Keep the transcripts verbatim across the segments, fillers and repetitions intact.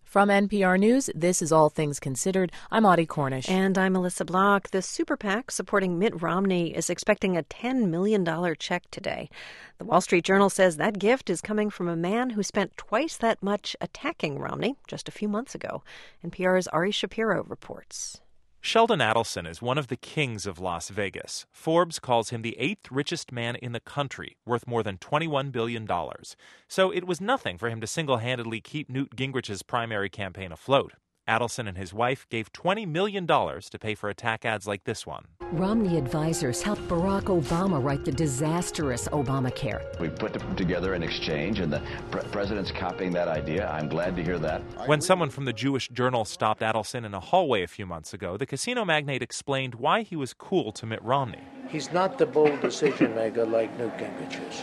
From N P R News, this is All Things Considered. I'm Audie Cornish. And I'm Melissa Block. The super PAC supporting Mitt Romney is expecting a ten million dollars check today. The Wall Street Journal says that gift is coming from a man who spent twice that much attacking Romney just a few months ago. N P R's Ari Shapiro reports. Sheldon Adelson is one of the kings of Las Vegas. Forbes calls him the eighth richest man in the country, worth more than twenty-one billion dollars. So it was nothing for him to single-handedly keep Newt Gingrich's primary campaign afloat. Adelson and his wife gave twenty million dollars to pay for attack ads like this one. Romney advisors helped Barack Obama write the disastrous Obamacare. We put together an exchange, and the pre- president's copying that idea. I'm glad to hear that. When someone from the Jewish Journal stopped Adelson in a hallway a few months ago, the casino magnate explained why he was cool to Mitt Romney. He's not the bold decision maker like Newt Gingrich is.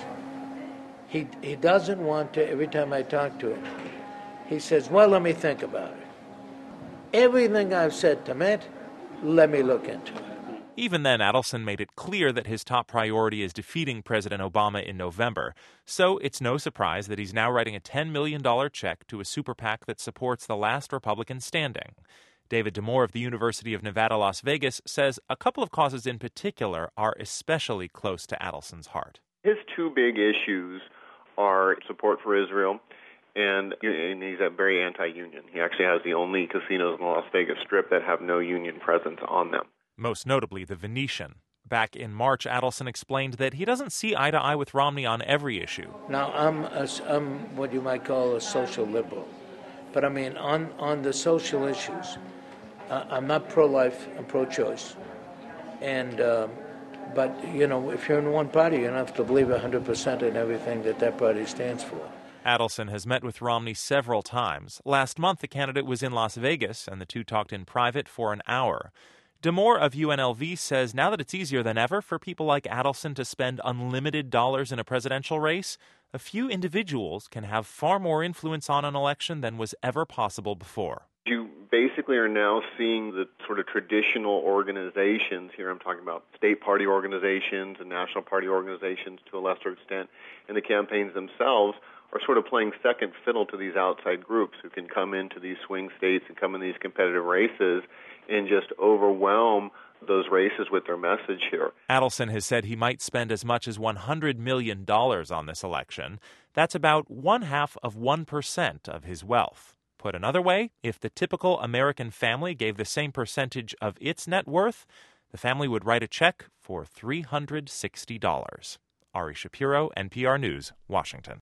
He, he doesn't want to, every time I talk to him, he says, well, let me think about it. Everything I've said to Mitt, let me look into it. Even then, Adelson made it clear that his top priority is defeating President Obama in November. So it's no surprise that he's now writing a ten million dollars check to a super PAC that supports the last Republican standing. David Damore of the University of Nevada, Las Vegas, says a couple of causes in particular are especially close to Adelson's heart. His two big issues are support for Israel, and, and he's a very anti-union. He actually has the only casinos in the Las Vegas Strip that have no union presence on them. Most notably, the Venetian. Back in March, Adelson explained that he doesn't see eye to eye with Romney on every issue. Now, I'm, a, I'm what you might call a social liberal. But, I mean, on, on the social issues, uh, I'm not pro-life, I'm pro-choice. And, um, but, you know, if you're in one party, you don't have to believe one hundred percent in everything that that party stands for. Adelson has met with Romney several times. Last month, the candidate was in Las Vegas, and the two talked in private for an hour. Damore of U N L V says now that it's easier than ever for people like Adelson to spend unlimited dollars in a presidential race, a few individuals can have far more influence on an election than was ever possible before. You basically are now seeing the sort of traditional organizations, here I'm talking about state party organizations and national party organizations to a lesser extent, and the campaigns themselves are sort of playing second fiddle to these outside groups who can come into these swing states and come in these competitive races and just overwhelm those races with their message here. Adelson has said he might spend as much as one hundred million dollars on this election. That's about one half of one percent of his wealth. Put another way, if the typical American family gave the same percentage of its net worth, the family would write a check for three hundred sixty dollars. Ari Shapiro, N P R News, Washington.